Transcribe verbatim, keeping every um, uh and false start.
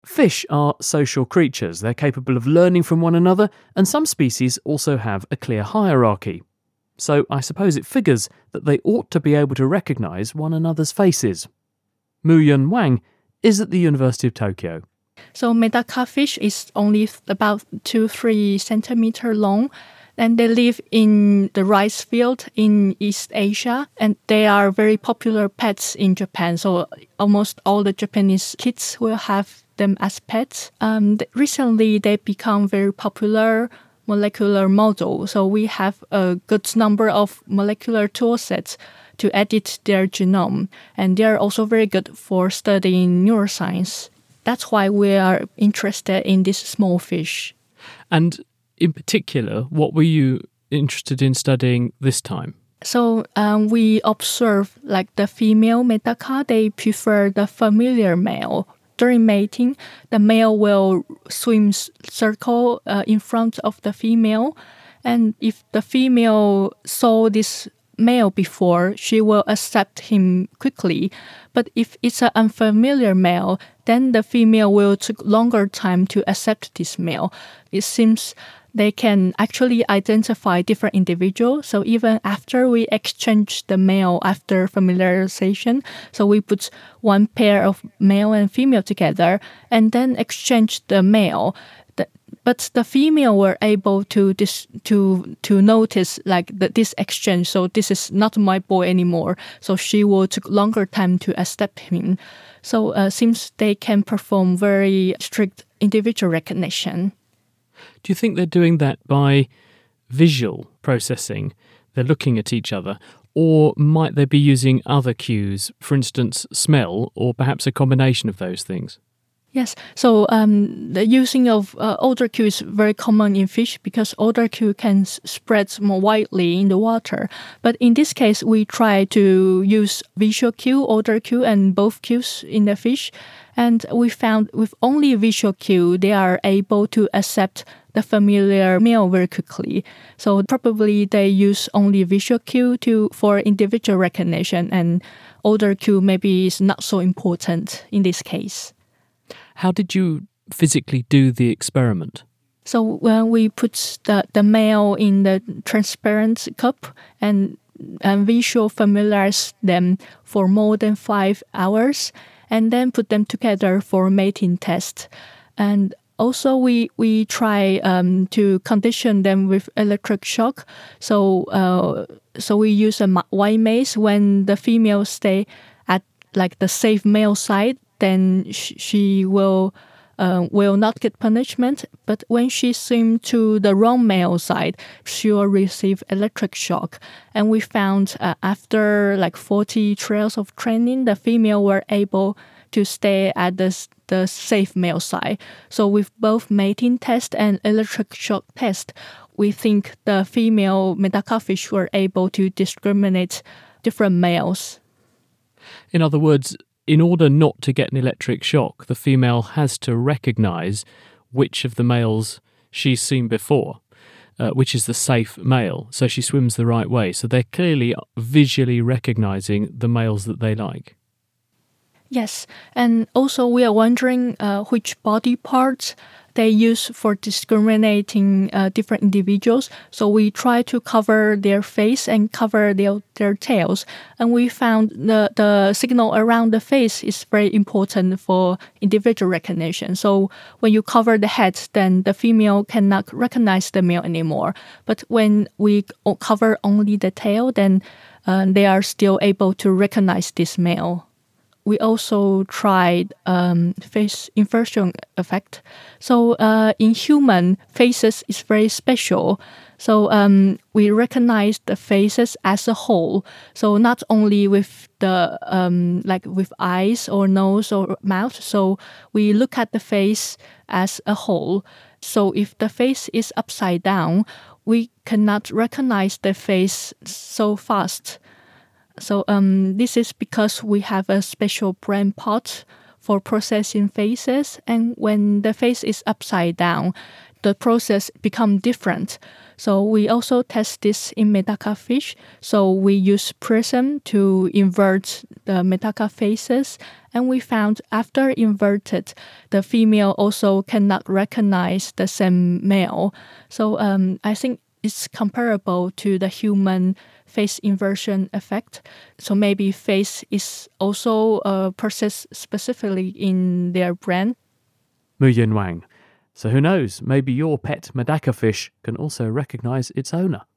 Fish are social creatures. They're capable of learning from one another, and some species also have a clear hierarchy. So I suppose it figures that they ought to be able to recognise one another's faces. Mu-Yun Wang is at the University of Tokyo. So Medaka fish is only about two to three centimeter long, and they live in the rice field in East Asia, and they are very popular pets in Japan. So almost all the Japanese kids will have them as pets. Um, recently, they become very popular molecular model. So we have a good number of molecular tool sets to edit their genome, and they are also very good for studying neuroscience. That's why we are interested in this small fish. And in particular, what were you interested in studying this time? So um, we observe like the female Medaka, they prefer the familiar male. During mating, the male will swim circle uh, in front of the female. And if the female saw this male before, she will accept him quickly. But if it's an unfamiliar male, then the female will take longer time to accept this male. It seems they can actually identify different individuals. So even after we exchange the male after familiarization, so we put one pair of male and female together and then exchange the male. The, but the female were able to dis, to to notice like the, this exchange. So this is not my boy anymore. So she will take longer time to accept him. So uh, seems they can perform very strict individual recognition. Do you think they're doing that by visual processing? They're looking at each other, or might they be using other cues, for instance, smell, or perhaps a combination of those things? Yes, so um, the using of uh, odor cue is very common in fish because odor cue can s- spread more widely in the water. But in this case, we try to use visual cue, odor cue, and both cues in the fish. And we found with only visual cue, they are able to accept the familiar male very quickly. So probably they use only visual cue to for individual recognition, and odor cue maybe is not so important in this case. How did you physically do the experiment? So when we put the, the male in the transparent cup and, and visual familiarize them for more than five hours and then put them together for mating test. And also we, we try um, to condition them with electric shock. So uh, so we use a white maze when the female stay at like the safe male side, then sh- she will uh, will not get punishment. But when she swims to the wrong male side, she will receive electric shock. And we found uh, after like forty trials of training, the female were able to stay at the, the safe male side. So with both mating test and electric shock test, we think the female Medaka fish were able to discriminate different males. In other words, in order not to get an electric shock, the female has to recognise which of the males she's seen before, uh, which is the safe male, so she swims the right way. So they're clearly visually recognising the males that they like. Yes, and also we are wondering uh, which body parts they use for discriminating uh, different individuals. So we try to cover their face and cover their, their tails. And we found the, the signal around the face is very important for individual recognition. So when you cover the head, then the female cannot recognize the male anymore. But when we cover only the tail, then uh, they are still able to recognize this male. We also tried um, face inversion effect. So uh, in human, faces is very special. So um, we recognize the faces as a whole. So not only with the um, like with eyes or nose or mouth. So we look at the face as a whole. So if the face is upside down, we cannot recognize the face so fast. So um, this is because we have a special brain pot for processing faces, and when the face is upside down, the process becomes different. So we also test this in Medaka fish. So we use prism to invert the Medaka faces, and we found after inverted, the female also cannot recognize the same male. So um, I think it's comparable to the human face inversion effect. So maybe face is also uh, processed specifically in their brain. Muyun Wang. So who knows, maybe your pet Medaka fish can also recognize its owner.